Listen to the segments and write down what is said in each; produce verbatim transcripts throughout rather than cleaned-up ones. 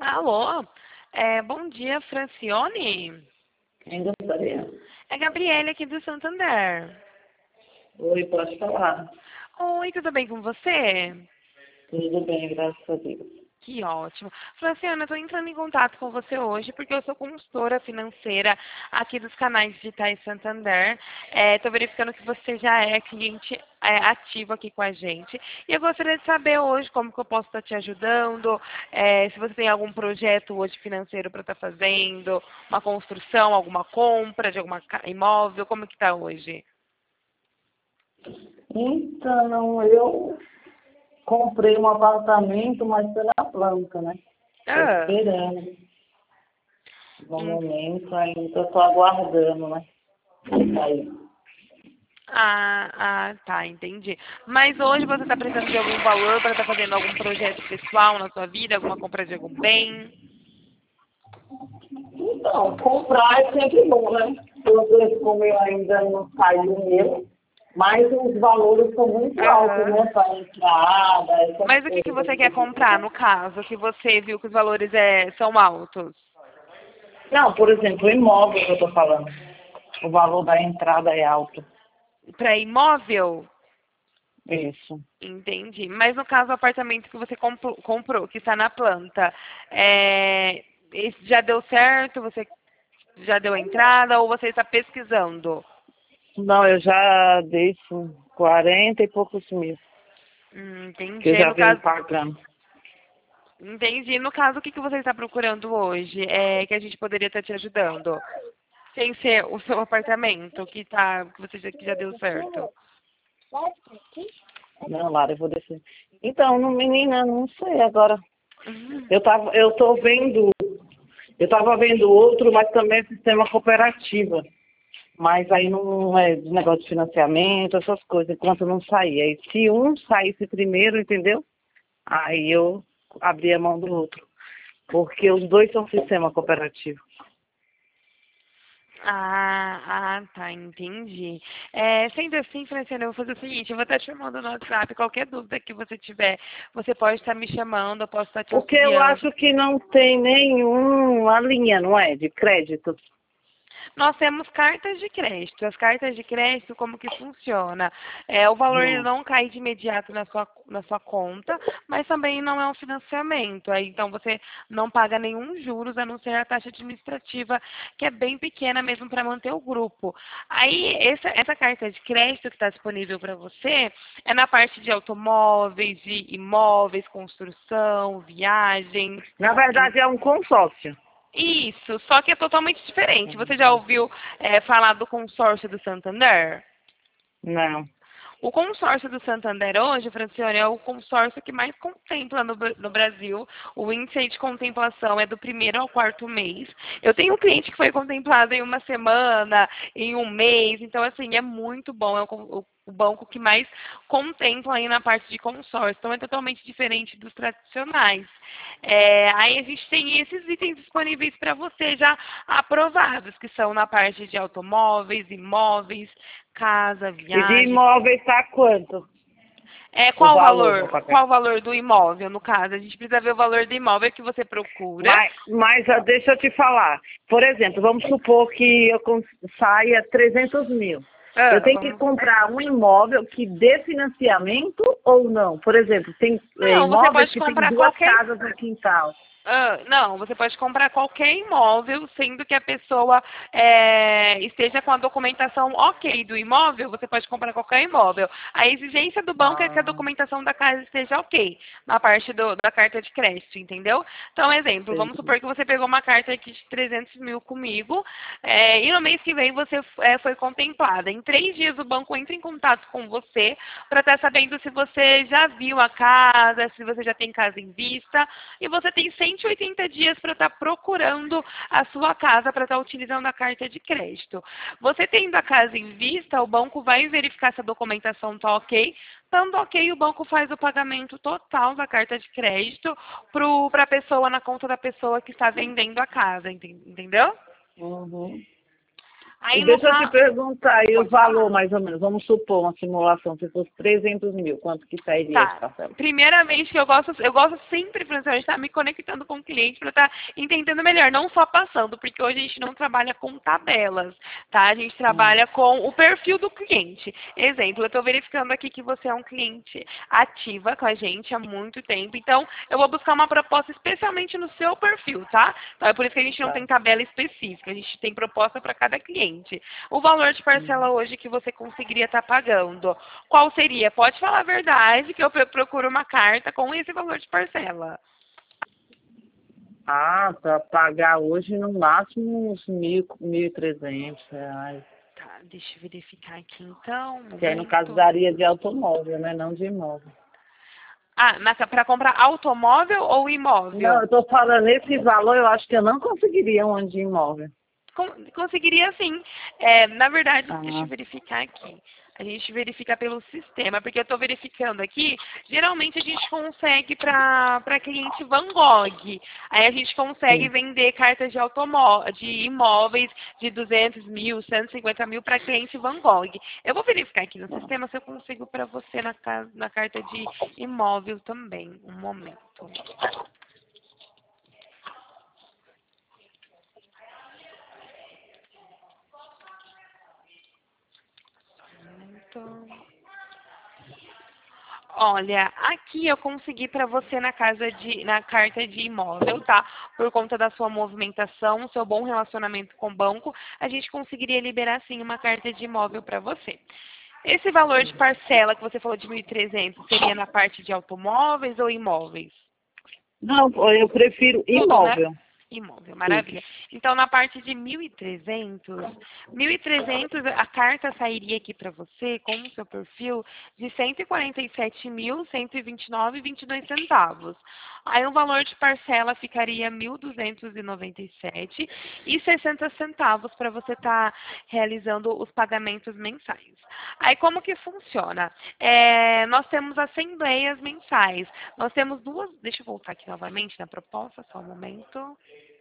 Alô? É, bom dia, Francione. Quem gostaria? É Gabriele aqui do Santander. Oi, pode falar. Oi, tudo bem com você? Tudo bem, graças a Deus. Que ótimo. Francione, eu estou entrando em contato com você hoje porque eu sou consultora financeira aqui dos canais digitais Santander. Estou verificando que você já é cliente é, ativo aqui com a gente. E eu gostaria de saber hoje como que eu posso estar te ajudando, é, se você tem algum projeto hoje financeiro para estar fazendo, uma construção, alguma compra de alguma ca- imóvel, como que está hoje? Então, eu comprei um apartamento, mas pela planta, né? Estou Ah, esperando. No en- momento ainda estou aguardando, né? Aí. ah, ah, tá, entendi. Mas hoje você está precisando de algum valor para estar fazendo algum projeto pessoal na sua vida, alguma compra de algum bem? Então, comprar é sempre bom, né? Porque como eu ainda não saí do meu, mas os valores são muito altos, Aham. né? Para entrada, essas Mas o que que você quer coisas. comprar, no caso, que você viu que os valores é, são altos? Não, por exemplo, o imóvel que eu estou falando. O valor da entrada é alto. Para imóvel? Isso. Entendi. Mas no caso, o apartamento que você comprou, comprou, que está na planta, é, esse já deu certo? Você já deu entrada ou você está pesquisando? Não, eu já dei isso, quarenta e poucos mil, Hum, que eu entendi. já No venho caso, pagando. entendi. No caso, o que que você está procurando hoje? É que a gente poderia estar te ajudando? Sem ser o seu apartamento que tá, que você já, que já deu certo. Não, Lara, eu vou descer. Então, não, menina, não sei agora. Uhum. Eu tava, eu tô vendo, eu tava vendo outro, mas também é sistema cooperativa. Mas aí não é de negócio de financiamento, essas coisas, enquanto não sair. Aí se um saísse primeiro, entendeu? Aí eu abri a mão do outro. Porque os dois são sistema cooperativo. Ah, ah, tá, entendi. É, sendo assim, Franciana, eu vou fazer o seguinte, eu vou estar te chamando no WhatsApp, qualquer dúvida que você tiver, você pode estar me chamando, eu posso estar te Porque eu auxiliando. acho que não tem nenhuma linha, não é? De crédito. Nós temos cartas de crédito. As cartas de crédito, como que funciona? É, o valor ele Hum. não cai de imediato na sua, na sua conta, mas também não é um financiamento. Aí, então, você não paga nenhum juros, a não ser a taxa administrativa, que é bem pequena mesmo para manter o grupo. Aí, essa, essa carta de crédito que está disponível para você é na parte de automóveis, de imóveis, construção, viagens. Na verdade, é um consórcio. Isso, só que é totalmente diferente. Você já ouviu é, falar do consórcio do Santander? Não. O consórcio do Santander hoje, Francione, é o consórcio que mais contempla no, Bra- no Brasil. O índice de contemplação é do primeiro ao quarto mês. Eu tenho um cliente que foi contemplado em uma semana, em um mês. Então, assim, é muito bom. É o, con- o- o banco que mais contempla aí na parte de consórcio. Então, é totalmente diferente dos tradicionais. É, aí a gente tem esses itens disponíveis para você já aprovados, que são na parte de automóveis, imóveis, casa, E de viagem. imóvel está quanto? É, O qual o valor para valor? pagar? Qual o valor do imóvel, no caso? A gente precisa ver o valor do imóvel que você procura. Mas, mas ah, deixa eu te falar. Por exemplo, vamos supor que eu cons- saia trezentos mil. Eu Ah, tenho que vamos. comprar um imóvel que dê financiamento ou não? Por exemplo, tem é, Não, você imóveis pode que tem comprar duas qualquer. casas no quintal. Ah, não, você pode comprar qualquer imóvel, sendo que a pessoa é, esteja com a documentação ok do imóvel, você pode comprar qualquer imóvel. A exigência do banco é que a Ah, documentação da casa esteja ok, na parte do- da carta de crédito, entendeu? Então, exemplo, vamos entendi. supor que você pegou uma carta aqui de trezentos mil comigo, é, e no mês que vem você é, foi contemplada. Em três dias o banco entra em contato com você para estar sabendo se você já viu a casa, se você já tem casa em vista, e você tem cento e oitenta dias para estar procurando a sua casa para estar utilizando a carta de crédito. Você tendo a casa em vista, o banco vai verificar se a documentação está ok. Estando ok, o banco faz o pagamento total da carta de crédito para a pessoa, na conta da pessoa que está vendendo a casa, enten- entendeu? Uhum. Aí, E no deixa eu te caso... perguntar, e o Pode valor, falar. mais ou menos, vamos supor uma simulação, se fosse trezentos mil, quanto que sairia de Tá. parcela? Primeiramente, que eu gosto, eu gosto sempre, Francione, de estar me conectando com o cliente para estar entendendo melhor, não só passando, porque hoje a gente não trabalha com tabelas, tá? A gente Hum. trabalha com o perfil do cliente. Exemplo, eu estou verificando aqui que você é um cliente ativa com a gente há muito tempo, então eu vou buscar uma proposta especialmente no seu perfil, tá? Então é por isso que a gente não Tá. tem tabela específica, a gente tem proposta para cada cliente. O valor de parcela hoje que você conseguiria estar pagando, qual seria? Pode falar a verdade, que eu pro- procuro uma carta com esse valor de parcela. Ah, para pagar hoje no máximo uns mil, mil e trezentos reais. Tá, deixa eu verificar aqui então, um Que aí no caso momento. daria de automóvel, né? Não de imóvel. Ah, para comprar automóvel ou Não, imóvel? eu tô falando, esse valor eu acho que eu não conseguiria um de imóvel. Con- Conseguiria sim. É, na verdade, deixa Ah, eu verificar aqui. A gente verifica pelo sistema, porque eu estou verificando aqui, geralmente a gente consegue para cliente Van Gogh. Aí a gente consegue sim. vender cartas de, automó de imóveis de duzentos mil, cento e cinquenta mil para cliente Van Gogh. Eu vou verificar aqui no sistema se eu consigo para você na, ca- na carta de imóvel também. Um momento. Então, olha, aqui eu consegui para você na casa de, na carta de imóvel, tá? Por conta da sua movimentação, seu bom relacionamento com o banco, a gente conseguiria liberar sim uma carta de imóvel para você. Esse valor de parcela que você falou de mil e trezentos seria na parte de automóveis ou imóveis? Não, eu prefiro Tudo, né? imóvel. Imóvel, Tudo. maravilha. Então, na parte de mil e trezentos, mil e trezentos, a carta sairia aqui para você, com o seu perfil, de cento e quarenta e sete mil, cento e vinte e nove vírgula vinte e dois centavos. Aí o valor de parcela ficaria mil duzentos e noventa e sete e sessenta centavos para você estar realizando os pagamentos mensais. Aí como que funciona? É, nós temos assembleias mensais. Nós temos duas, deixa eu voltar aqui novamente na proposta, só um momento.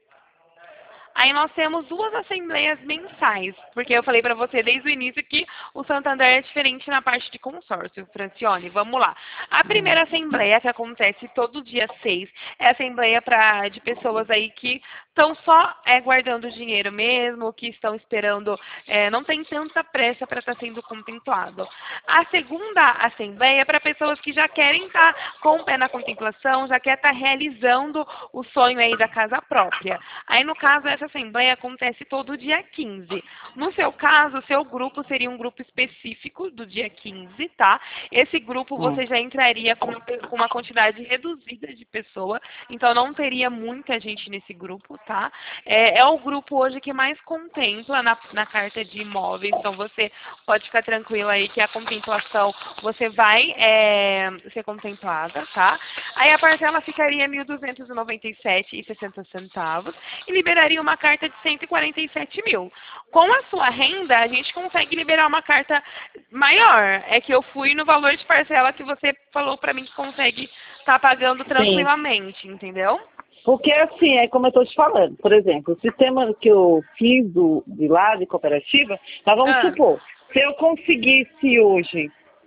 Aí nós temos duas assembleias mensais, porque eu falei para você desde o início que o Santander é diferente na parte de consórcio, Francione. Vamos lá. A Hum. primeira assembleia, que acontece todo dia seis, é a assembleia pra, de pessoas aí que estão só é, guardando dinheiro mesmo, que estão esperando, é, não tem tanta pressa para estar sendo contemplado. A segunda assembleia é para pessoas que já querem estar com o pé na contemplação, já quer estar realizando o sonho aí da casa própria. Aí, no caso, essa assembleia acontece todo dia quinze. No seu caso, o seu grupo seria um grupo específico do dia quinze, tá? Esse grupo Hum. você já entraria com, com uma quantidade reduzida de pessoa, então não teria muita gente nesse grupo, tá? É, é o grupo hoje que mais contempla na, na carta de imóveis, então você pode ficar tranquilo aí que a contemplação você vai é, ser contemplada, tá? Aí a parcela ficaria mil duzentos e noventa e sete e sessenta centavos e liberaria uma carta de cento e quarenta e sete mil. Com a sua renda, a gente consegue liberar uma carta maior. É que eu fui no valor de parcela que você falou para mim que consegue estar pagando Sim. tranquilamente, entendeu? Porque assim, é como eu estou te falando, por exemplo, o sistema que eu fiz do, de lá, de cooperativa, nós vamos Ah, supor, se eu conseguisse hoje,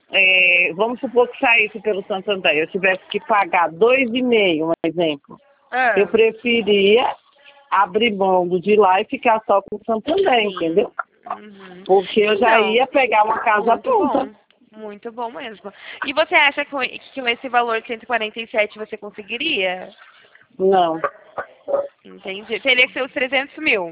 é, vamos supor que saísse pelo Santander, eu tivesse que pagar dois e meio, um exemplo, eu ah, preferia abrir mão do de lá e ficar só com o Santander, sim. entendeu? Uhum. Porque eu já Então, ia pegar uma casa muito pronta. bom. Muito bom mesmo. E você acha que com que com esse valor de cento e quarenta e sete você conseguiria? Não. Entendi. Teria que ser os trezentos mil.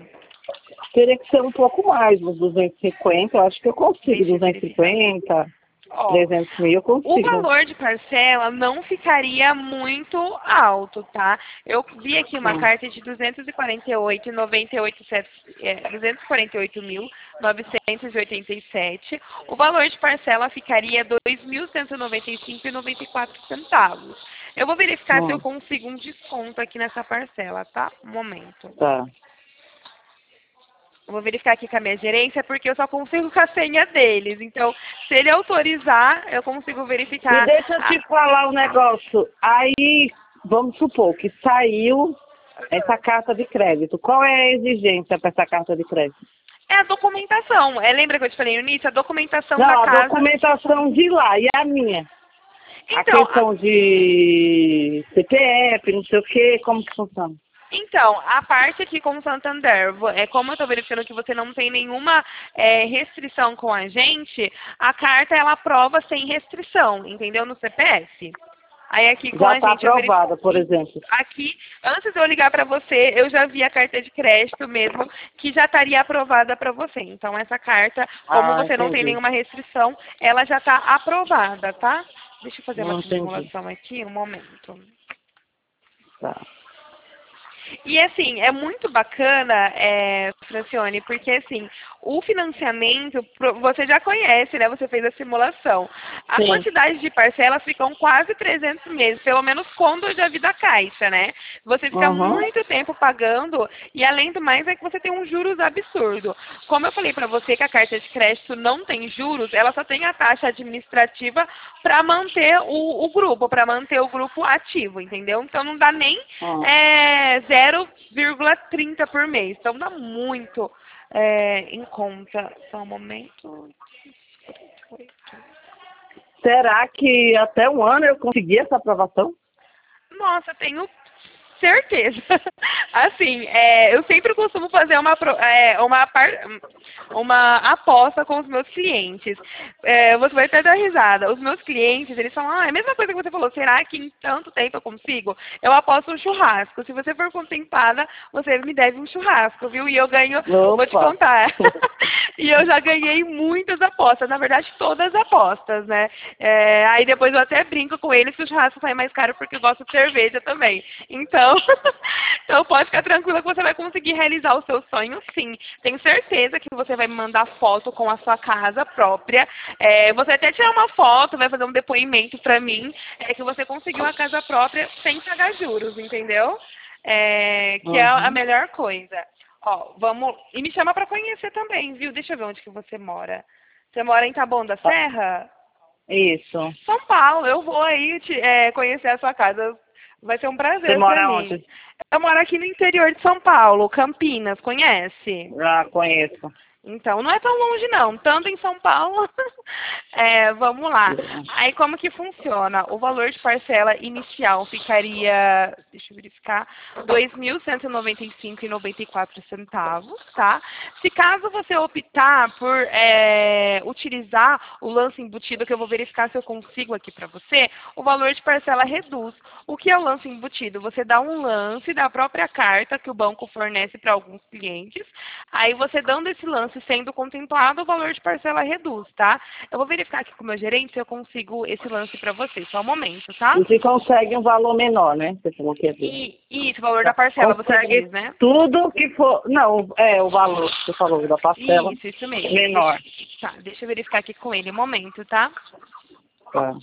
Teria que ser um pouco mais, uns duzentos e cinquenta, eu acho que eu consigo, Deixa eu duzentos e verificar. cinquenta, Ó, trezentos mil eu o consigo. valor de parcela não ficaria muito alto, tá? Eu vi aqui uma Hum. carta de duzentos e quarenta e oito, noventa e oito, é, duzentos e quarenta e oito mil, novecentos e oitenta e sete. O valor de parcela ficaria dois mil cento e noventa e cinco e noventa e quatro centavos. Eu vou verificar se eu Hum. consigo um desconto aqui nessa parcela, tá? Um momento. Tá. Eu vou verificar aqui com a minha gerência, porque eu só consigo com a senha deles. Então, se ele autorizar, eu consigo E verificar. deixa eu a- te falar um negócio. Aí, vamos supor que saiu essa carta de crédito. Qual é a exigência para essa carta de crédito? É a documentação. É, lembra que eu te falei no início? A documentação Não, da a casa. documentação de lá e a minha. Então, A questão de C P F, não sei o quê, como que funciona? Então, a parte aqui com o Santander, vo- é, como eu estou verificando que você não tem nenhuma é, restrição com a gente, a carta ela aprova sem restrição, entendeu? No C P F. Aí aqui com Já a está gente eu verifico. aprovada, por exemplo. Aqui, antes de eu ligar para você, eu já vi a carta de crédito mesmo, que já estaria aprovada para você. Então, essa carta, como Ah, você não tem entendi. nenhuma restrição, ela já está aprovada, tá? Deixa eu fazer uma Não entendi. simulação aqui, um momento. Tá. E assim, é muito bacana, é, Francione, porque assim, o financiamento, pro- você já conhece, né? Você fez a simulação. A Sim. quantidade de parcelas ficam quase trezentos meses, pelo menos quando eu já vi da Caixa, né? Você fica Uhum. muito tempo pagando e além do mais é que você tem um juros absurdo. Como eu falei para você que a carta de crédito não tem juros, ela só tem a taxa administrativa para manter o, o grupo, para manter o grupo ativo, entendeu? Então não dá nem Hum. é, zero vírgula trinta por mês. Então dá muito é, em conta. Só um momento. Será que até um ano eu consegui essa aprovação? Nossa, tenho certeza. Assim, é, eu sempre costumo fazer uma, pro- é, uma, par- uma aposta com os meus clientes. É, você vai até dar risada. Os meus clientes, eles falam, ah, é a mesma coisa que você falou, será que em tanto tempo eu consigo? Eu aposto um churrasco. Se você for contemplada, você me deve um churrasco, viu? E eu ganho, vou te Opa! contar. E eu já ganhei muitas apostas, na verdade todas as apostas, né? É, aí depois eu até brinco com eles que o churrasco sai mais caro porque eu gosto de cerveja também. Então, então pode ficar tranquila que você vai conseguir realizar o seu sonho sim. Tenho certeza que você vai me mandar foto com a sua casa própria. É, você até tirar uma foto, vai fazer um depoimento pra mim, é que você conseguiu a casa própria sem pagar juros, entendeu? É, que é a Uhum. melhor coisa. Ó, vamos. E me chama pra conhecer também, viu? Deixa eu ver onde que você mora. Você mora em Taboão da Tá. Serra? Isso. São Paulo. Eu vou aí te, é, conhecer a sua casa. Vai ser um Você prazer pra mora mim. onde? Eu moro aqui no interior de São Paulo, Campinas. Conhece? Já conheço. Então, não é tão longe não, tanto em São Paulo. É, vamos lá. Aí como que funciona? O valor de parcela inicial ficaria, deixa eu verificar, dois mil cento e noventa e cinco reais e noventa e quatro centavos, tá? Se caso você optar por é, utilizar o lance embutido, que eu vou verificar se eu consigo aqui para você, o valor de parcela reduz. O que é o lance embutido? Você dá um lance da própria carta que o banco fornece para alguns clientes, aí você dando esse lance sendo contemplado, o valor de parcela reduz, tá? Eu vou verificar aqui com o meu gerente se eu consigo esse lance para você. Só um momento, tá? E se consegue um valor menor, né? Você falou que é dele. E, isso, o valor da parcela, você Consegue diz, né? tudo que for. Não, é o valor que você falou da parcela Isso, isso mesmo. menor. Deixa, tá, deixa eu verificar aqui com ele um momento, tá? Tá.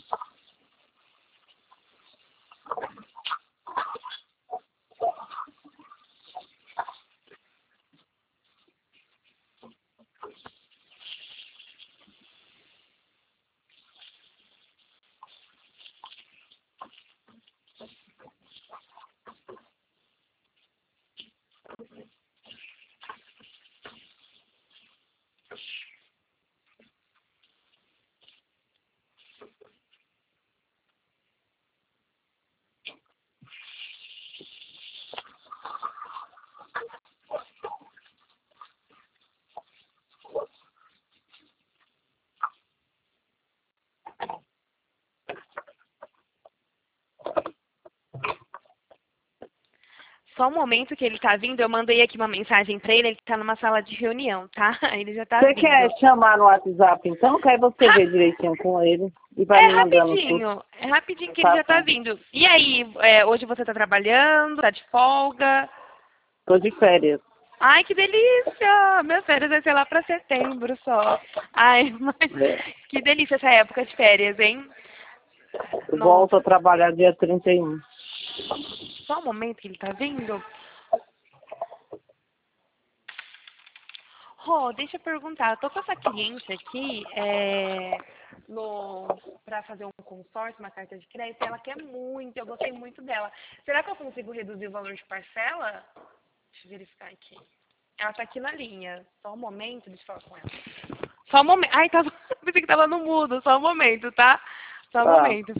Só um momento que ele tá vindo, eu mandei aqui uma mensagem pra ele, ele tá numa sala de reunião, tá? Ele já tá Você vindo. quer chamar no WhatsApp então? Que aí você vê direitinho com ele e vai É me mandando tudo. rapidinho, é rapidinho que ele Tá já tá bom. vindo. E aí, é, hoje você tá trabalhando, tá de folga? Tô de férias. Ai, que delícia! Minhas férias vai ser lá pra setembro só. Ai, mas É. que delícia essa época de férias, hein? Volto a Nossa, trabalhar dia trinta e um. só um momento que ele tá vindo. Rô, deixa eu perguntar, eu tô com essa cliente aqui é, no, pra fazer um consórcio, uma carta de crédito, e ela quer muito, eu gostei muito dela. Será que eu consigo reduzir o valor de parcela? Deixa eu verificar aqui. Ela tá aqui na linha. Só um momento, deixa eu falar com ela. Só um momento. Ai, tava... pensei que tava no mudo. Só um momento, tá? Só um Tá. momento.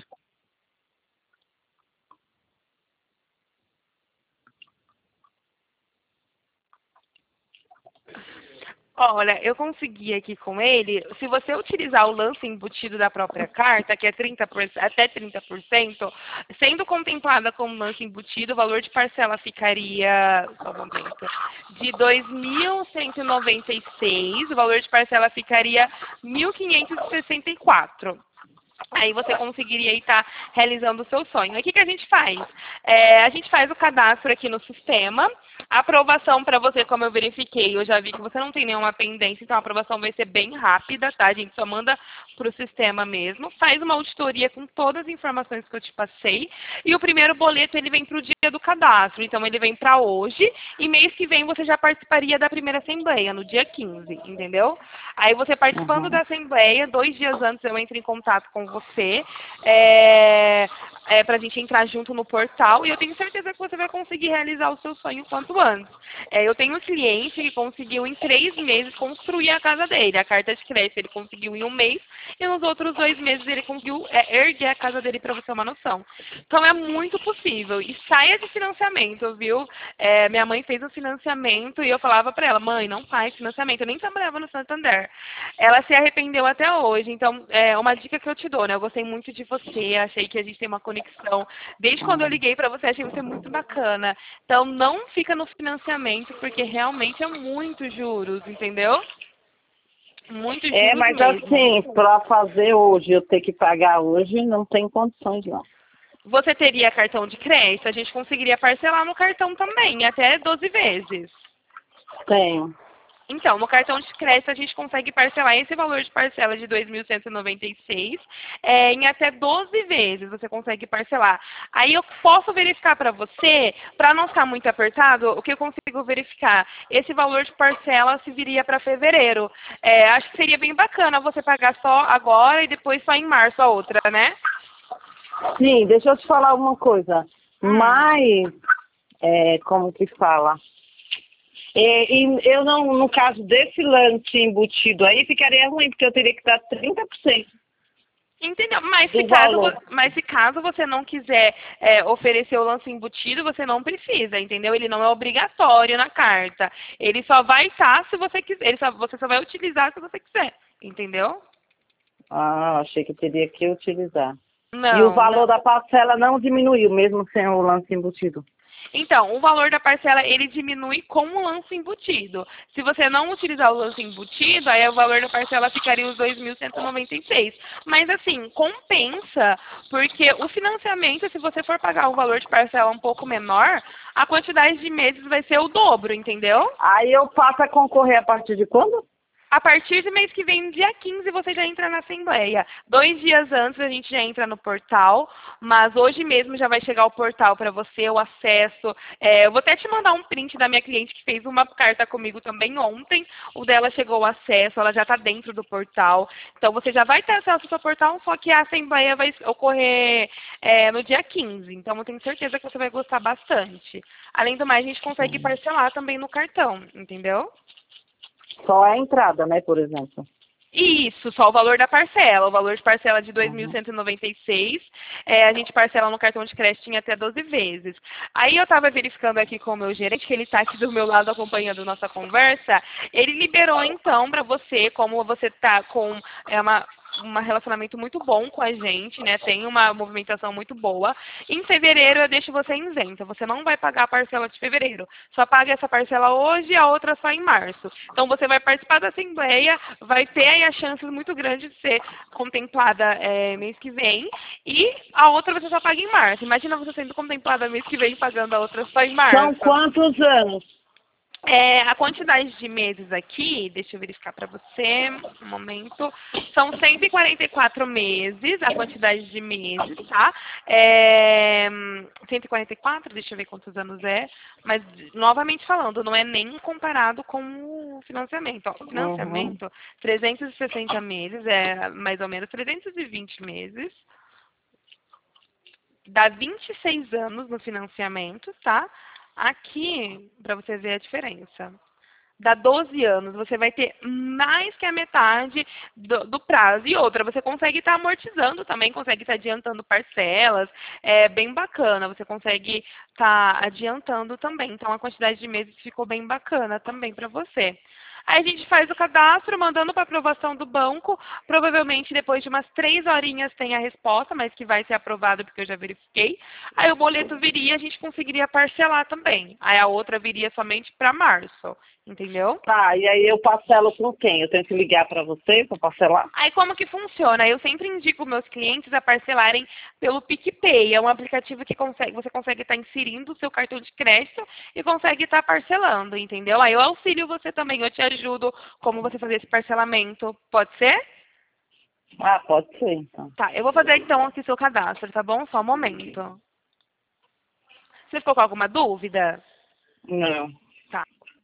Olha, eu consegui aqui com ele, se você utilizar o lance embutido da própria carta, que é trinta por cento, até trinta por cento, sendo contemplada como lance embutido, o valor de parcela ficaria, só um momento, de dois mil cento e noventa e seis, o valor de parcela ficaria mil quinhentos e sessenta e quatro. Aí você conseguiria estar realizando o seu sonho. Aí o que, que a gente faz? É, a gente faz o cadastro aqui no sistema. A aprovação para você, como eu verifiquei, eu já vi que você não tem nenhuma pendência, então a aprovação vai ser bem rápida, tá? A gente só manda para o sistema mesmo. Faz uma auditoria com todas as informações que eu te passei. E o primeiro boleto, ele vem para o dia do cadastro. Então, ele vem para hoje. E mês que vem você já participaria da primeira assembleia, no dia quinze, entendeu? Aí você participando Uhum. da assembleia, dois dias antes eu entro em contato com você, é, é, para a gente entrar junto no portal, e eu tenho certeza que você vai conseguir realizar o seu sonho quanto antes. É, eu tenho um cliente que conseguiu em três meses construir a casa dele. A carta de crédito ele conseguiu em um mês, e nos outros dois meses ele conseguiu é, erguer a casa dele, para você ter uma noção. Então é muito possível. E saia de financiamento, viu? É, minha mãe fez um financiamento e eu falava para ela, mãe, não faz financiamento. Eu nem trabalhava no Santander. Ela se arrependeu até hoje. Então, é uma dica que eu te dou, né? Eu gostei muito de você, achei que a gente tem uma conexão. Desde quando eu Uhum. liguei para você, achei você muito bacana. Então, não fica no financiamento, porque realmente é muito juros, entendeu? Muitos É, juros mas mesmo. assim, para fazer hoje, eu ter que pagar hoje, não tem condições, não. Você teria cartão de crédito? A gente conseguiria parcelar no cartão também, até doze vezes. Tenho. Então, no cartão de crédito a gente consegue parcelar esse valor de parcela de dois mil cento e noventa e seis é, em até doze vezes você consegue parcelar. Aí eu posso verificar para você, para não ficar muito apertado, o que eu consigo verificar? Esse valor de parcela se viria para fevereiro. É, acho que seria bem bacana você pagar só agora e depois só em março a outra, né? Sim, deixa eu te falar uma coisa. Hum. Mas, é, como que fala? É, e eu não, no caso desse lance embutido aí, ficaria ruim, porque eu teria que dar trinta por cento Entendeu? Mas se do caso, vo- valor. mas se caso você não quiser é, oferecer o lance embutido, você não precisa, entendeu? Ele não é obrigatório na carta. Ele só vai estar se você quiser. Ele só, você só vai utilizar se você quiser, entendeu? Ah, achei que teria que utilizar. E o Não, valor não. da parcela não diminuiu, mesmo sem o lance embutido. Então, o valor da parcela, ele diminui com o lance embutido. Se você não utilizar o lance embutido, aí o valor da parcela ficaria os dois mil cento e noventa e seis. Mas, assim, compensa, porque o financiamento, se você for pagar um valor de parcela um pouco menor, a quantidade de meses vai ser o dobro, entendeu? Aí eu passo a concorrer a partir de quando? A partir do mês que vem, dia quinze, você já entra na Assembleia. Dois dias antes a gente já entra no portal, mas hoje mesmo já vai chegar o portal para você, o acesso. É, eu vou até te mandar um print da minha cliente que fez uma carta comigo também ontem. O dela chegou o acesso, ela já está dentro do portal. Então você já vai ter acesso ao seu portal, só que a Assembleia vai ocorrer é, no dia quinze. Então eu tenho certeza que você vai gostar bastante. Além do mais, a gente consegue parcelar também no cartão, entendeu? Só a entrada, né, por exemplo. Isso, só o valor da parcela. O valor de parcela de dois mil Uhum. cento e noventa e seis, é, a gente parcela no cartão de crédito em até doze vezes. Aí eu estava verificando aqui com o meu gerente, que ele está aqui do meu lado acompanhando nossa conversa, ele liberou então para você, como você está com é, uma um relacionamento muito bom com a gente, né? Tem uma movimentação muito boa. Em fevereiro eu deixo você isenta. Você não vai pagar a parcela de fevereiro. Só paga essa parcela hoje e a outra só em março. Então você vai participar da assembleia, vai ter aí a chance muito grande de ser contemplada é, mês que vem. E a outra você só paga em março. Imagina você sendo contemplada mês que vem pagando a outra só em São março. quantos anos? É, a quantidade de meses aqui, deixa eu verificar para você, um momento, são cento e quarenta e quatro meses, a quantidade de meses, tá? É, cento e quarenta e quatro, deixa eu ver quantos anos é, mas, novamente falando, não é nem comparado com o financiamento. Ó, o Uhum. financiamento, trezentos e sessenta meses, é mais ou menos trezentos e vinte meses, dá vinte e seis anos no financiamento, tá? Aqui, para você ver a diferença. dá doze anos, você vai ter mais que a metade do, do prazo. E outra, você consegue estar amortizando também, consegue estar adiantando parcelas, é bem bacana, você consegue estar adiantando também. Então, a quantidade de meses ficou bem bacana também para você. Aí a gente faz o cadastro, mandando para aprovação do banco. Provavelmente depois de umas três horinhas tem a resposta, mas que vai ser aprovado porque eu já verifiquei. Aí o boleto viria e a gente conseguiria parcelar também. Aí a outra viria somente para março, entendeu? Tá, e aí eu parcelo com quem? Eu tenho que ligar para você para parcelar? Aí como que funciona? Eu sempre indico meus clientes a parcelarem pelo PicPay. É um aplicativo que consegue, você consegue estar inserindo o seu cartão de crédito e consegue estar parcelando, entendeu? Aí eu auxilio você também, eu te ajudo como você fazer esse parcelamento. Pode ser? Ah, pode ser, então. Tá, eu vou fazer então aqui seu cadastro, tá bom? Só um momento. Você ficou com alguma dúvida? Não. Tá.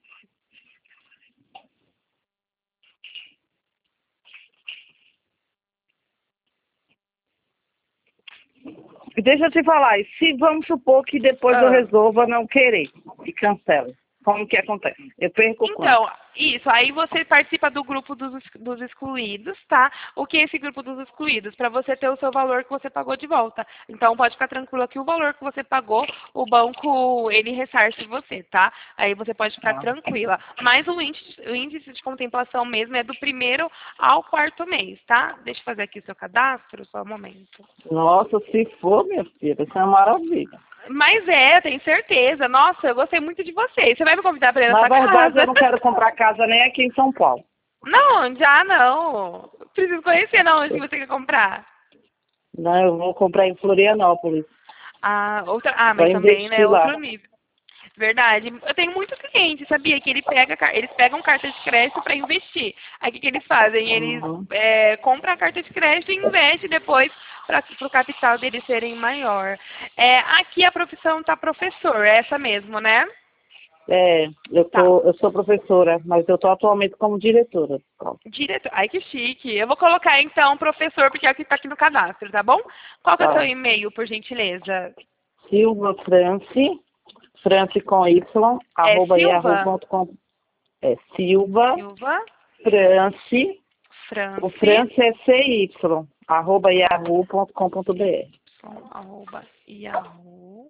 Deixa eu te falar, e se vamos supor que depois eu Ah. resolva não querer e cancele, como que acontece? Eu perco quanto? Então, isso, aí você participa do grupo dos, ex- dos excluídos, tá? O que é esse grupo dos excluídos? Para você ter o seu valor que você pagou de volta. Então, pode ficar tranquilo que o valor que você pagou, o banco, ele ressarce você, tá? Aí você pode ficar Ah. tranquila. Mas o índice, o índice de contemplação mesmo é do primeiro ao quarto mês, tá? Deixa eu fazer aqui o seu cadastro, só um momento. Nossa, se for, minha filha, isso é uma maravilha. Mas é, tenho certeza. Nossa, eu gostei muito de você. Você vai me convidar para ir na Na sua verdade, casa? eu não quero comprar casa nem aqui em São Paulo. Não, já não. Preciso conhecer não onde você quer comprar. Não, eu vou comprar em Florianópolis. Ah, outra, ah, Vou mas também, né, investir lá. outro nível. Verdade. Eu tenho muitos clientes, sabia? Que ele pega, car- eles pegam carta de crédito para investir. Aí o que, que eles fazem? Eles Uhum. é, compram a carta de crédito e investem depois para o capital deles serem maior. É, aqui a profissão tá professor, é essa mesmo, né? É, eu, Tá. tô, eu sou professora, mas eu estou atualmente como diretora de escola. Diretor. Ai, que chique. Eu vou colocar então professor, porque é o que está aqui no cadastro, tá bom? Qual que é o seu Tá. e-mail, por gentileza? Silva France, France com Y, É arroba yahoo Silva? ponto com. É Silva Silva France, o France, France é C Y, arroba yahoo ponto com ponto br. som, arroba, yahoo.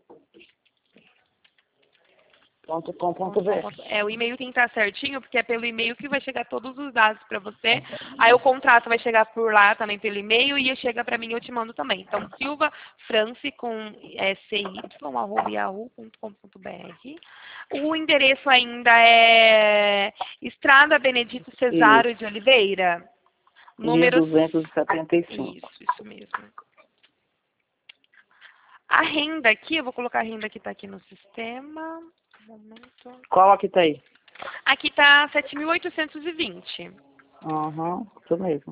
Ponto com ponto br. É, o e-mail tem que estar certinho, porque é pelo e-mail que vai chegar todos os dados para você. Aí o contrato vai chegar por lá também pelo e-mail e chega para mim e eu te mando também. Então, Silva France com é, C Y, arroba yahoo ponto com ponto br. O endereço ainda é Estrada Benedito Cesário Isso, de Oliveira. mil Número... duzentos e setenta e cinco. Isso, isso mesmo. A renda aqui, eu vou colocar a renda que está aqui no sistema. Um momento. Qual aqui tá aí? Aqui está sete mil oitocentos e vinte. Aham, isso mesmo.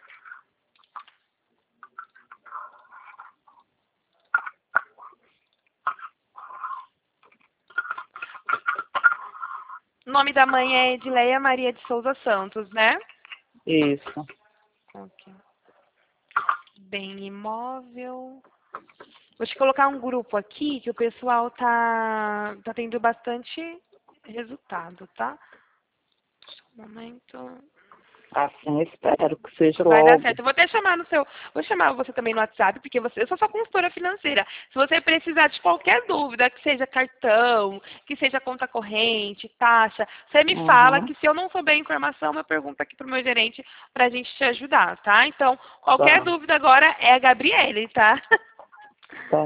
O nome da mãe é Edileia Maria de Souza Santos, né? Isso. Ok. Bem imóvel. Vou te colocar um grupo aqui que o pessoal tá, tá tendo bastante resultado, tá? Um momento. Assim eu espero que seja Vai dar logo. certo. Eu vou até chamar no seu. Vou chamar você também no WhatsApp, porque você, eu sou sua consultora financeira. Se você precisar de qualquer dúvida, que seja cartão, que seja conta corrente, taxa, você me fala Uhum. que se eu não souber a informação, eu pergunto aqui pro meu gerente pra gente te ajudar, tá? Então, qualquer Tá, dúvida agora é a Gabriele, tá? tá.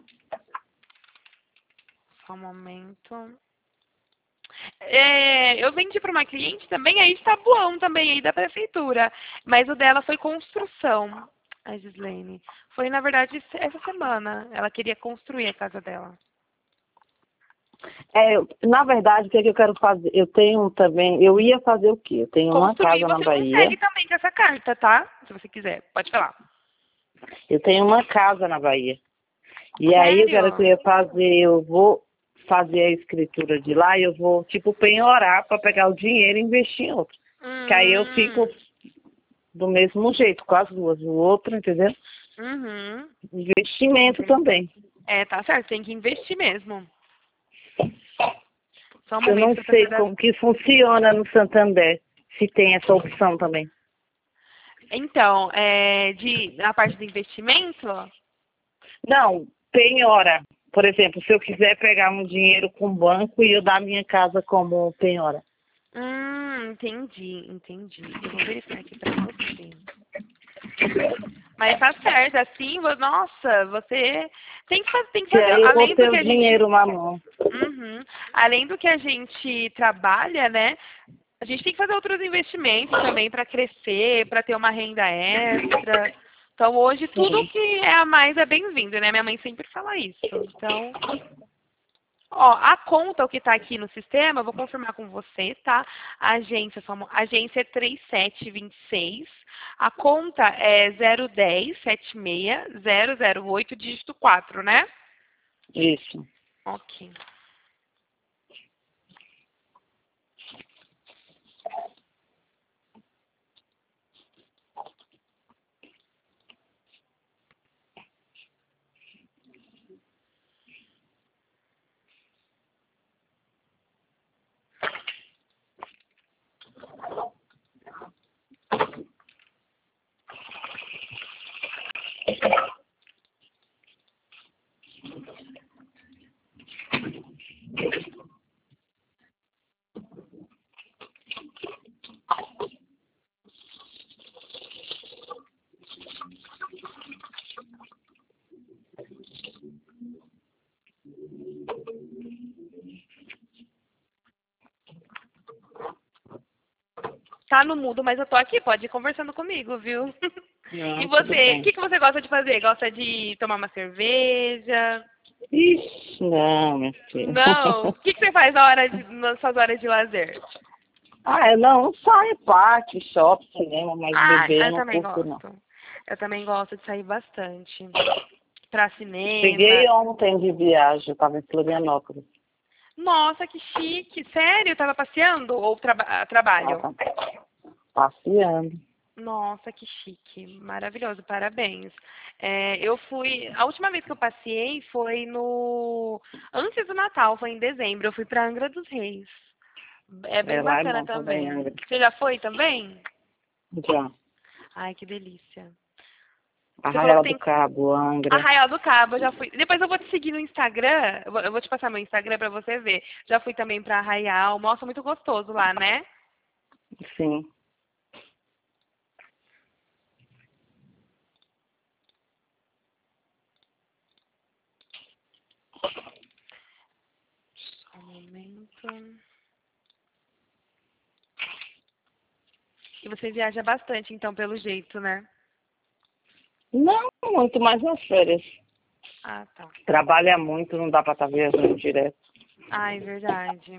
Só um momento. É, eu vendi para uma cliente também aí de Tabuão também aí da prefeitura, mas o dela foi construção, a Gislaine. Foi na verdade essa semana. Ela queria construir a casa dela. É, eu- na verdade, o que, é que eu quero fazer? Eu tenho também, eu ia fazer o quê? Eu tenho uma Construir casa na você Bahia. consegue também com essa carta, tá? Se você quiser, pode falar. Eu tenho uma casa na Bahia. E aí eu quero que eu Sério? ia fazer, eu vou fazer a escritura de lá e eu vou, tipo, penhorar para pegar o dinheiro e investir em outro. Que aí eu fico Hum, do mesmo jeito, com as duas. O outro, entendeu? uhum. Investimento também. É, tá certo, tem que investir mesmo. Só um Eu não momento para sei você dar... como que funciona no Santander, se tem essa opção também. Então, é, de, a parte do investimento? Não, penhora. Por exemplo, se eu quiser pegar um dinheiro com o banco e eu dar a minha casa como penhora. Hum, entendi, entendi. Eu vou verificar aqui para você. Mas tá certo, assim, vo- nossa, você tem que fazer, tem que Que fazer, aí eu vou além do ter que o a gente, dinheiro na mão. uhum, além do que a gente trabalha, né? A gente tem que fazer outros investimentos também para crescer, para ter uma renda extra. Então hoje tudo Sim. que é a mais é bem-vindo, né? Minha mãe sempre fala isso. Então, ó, a conta, o que está aqui no sistema, eu vou confirmar com você, tá? A agência, só, agência é três sete dois seis. A conta é zero um zero sete seis zero zero oito, dígito quatro, né? Isso. Ok. Tá no mudo, mas eu tô aqui, pode ir conversando comigo, viu? E Não, tudo você, o bem. que, que você gosta de fazer? Gosta de tomar uma cerveja? Ixi, não, minha filha. Não. O que, que você faz na hora de, nas suas horas de lazer? Ah, eu não saio parque, shopping, cinema, mas Ah, beber eu eu não também curto, não. gosto. Eu também gosto de sair bastante. Pra Cheguei cinema. ontem de viagem, eu tava em Florianópolis. Nossa, que chique. Sério? Tava passeando ou traba trabalho? Tava passeando. Nossa, que chique. Maravilhoso. Parabéns. É, eu fui. A última vez que eu passei foi no. Antes do Natal, foi em dezembro. Eu fui pra Angra dos Reis. É É, bem lá é bacana bom também, também. Angra. Você já foi também? Já. Ai, que delícia. Você falou que Arraial do tem Cabo, Angra. Arraial do Cabo, eu já fui. Depois eu vou te seguir no Instagram. Eu vou, eu vou te passar meu Instagram pra você ver. Já fui também pra Arraial. Nossa, muito gostoso lá, né? Sim. Só um momento. E você viaja bastante, então, pelo jeito, né? Não muito mais nas férias. Ah, tá. Trabalha muito, não dá pra estar viajando direto. Ai, verdade.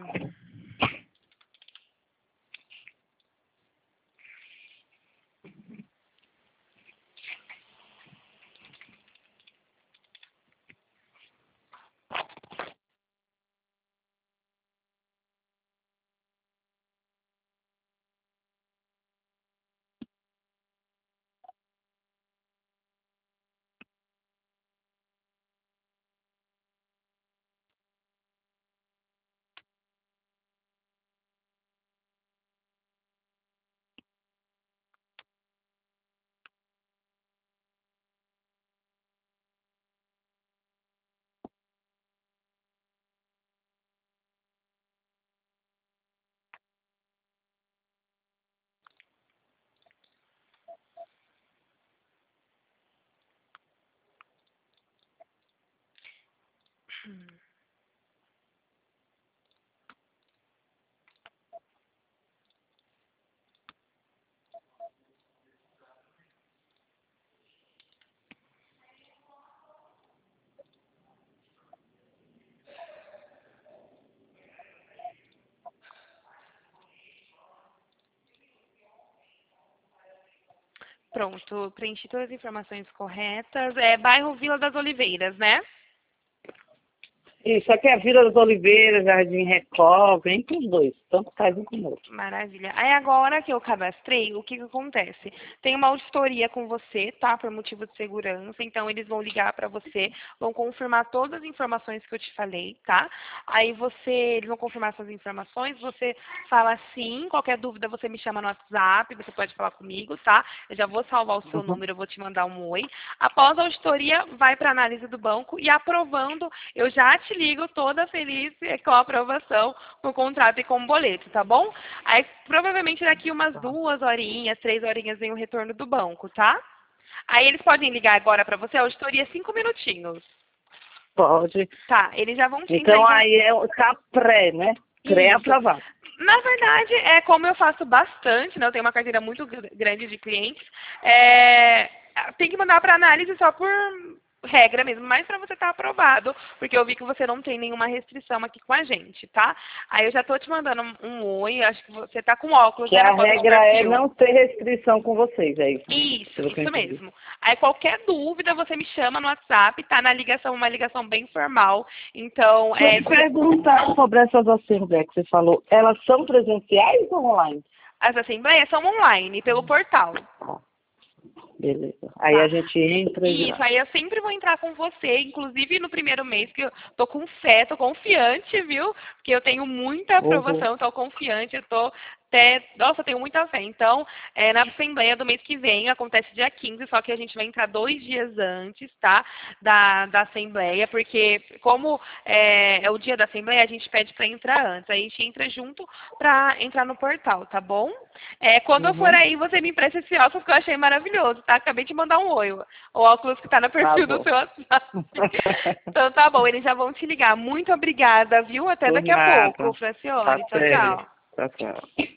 Pronto, preenchi todas as informações corretas. É bairro Vila das Oliveiras, né? Isso aqui é Vila das Oliveiras, Jardim Record, vem com os dois, tanto faz um como o outro. Maravilha. Aí agora que eu cadastrei, o que que acontece? Tem uma auditoria com você, tá? Por motivo de segurança. Então, eles vão ligar para você, vão confirmar todas as informações que eu te falei, tá? Aí você, eles vão confirmar essas informações, você fala sim, qualquer dúvida você me chama no WhatsApp, você pode falar comigo, tá? Eu já vou salvar o seu Uhum. número, eu vou te mandar um oi. Após a auditoria, vai para análise do banco e aprovando, eu já te ligo toda feliz com a aprovação no contrato e com o boleto, tá bom? Aí provavelmente daqui umas duas horinhas, três horinhas vem o retorno do banco, tá? Aí eles podem ligar agora para você, a auditoria cinco minutinhos. Pode. Tá, eles já vão te Então entrar em... aí é o tá pré, né? Pré-aprovado. Na verdade, é como eu faço bastante, né? Eu tenho uma carteira muito gr- grande de clientes. É, tem que mandar para análise só por regra mesmo, mas para você estar aprovado, porque eu vi que você não tem nenhuma restrição aqui com a gente, tá? Aí eu já tô te mandando um, um oi, acho que você tá com óculos, Que né, a na foto de regra é perfil. não ter restrição com vocês, é isso? Isso, Pelo que eu isso entendi. mesmo. Aí qualquer dúvida você me chama no WhatsApp, tá na ligação, uma ligação bem formal. Então, Deixa é, eu te perguntar sobre essas assembleias que você falou. Elas são presenciais ou online? as assembleias são online, pelo portal. Beleza. Aí Tá. a gente entra e Isso, vai. aí eu sempre vou entrar com você, inclusive no primeiro mês, que eu tô com fé, tô confiante, viu? Porque eu tenho muita Uhum. aprovação, tô confiante, eu tô até, nossa, eu tenho muita fé. Então, é, na Assembleia do mês que vem, acontece dia quinze, só que a gente vai entrar dois dias antes, tá? Da, da Assembleia, porque como é, é o dia da Assembleia, a gente pede para entrar antes. Aí a gente entra junto para entrar no portal, tá bom? É, quando eu for Uhum. aí, você me empresta esse óculos que eu achei maravilhoso, tá? Acabei de mandar um oi. O óculos que tá no Tá perfil do bom. seu WhatsApp. Então tá bom, eles já vão te ligar. Muito obrigada, viu? Até Por daqui a pouco, nada. Tá Francione. Tchau, certo. tchau. Tá certo.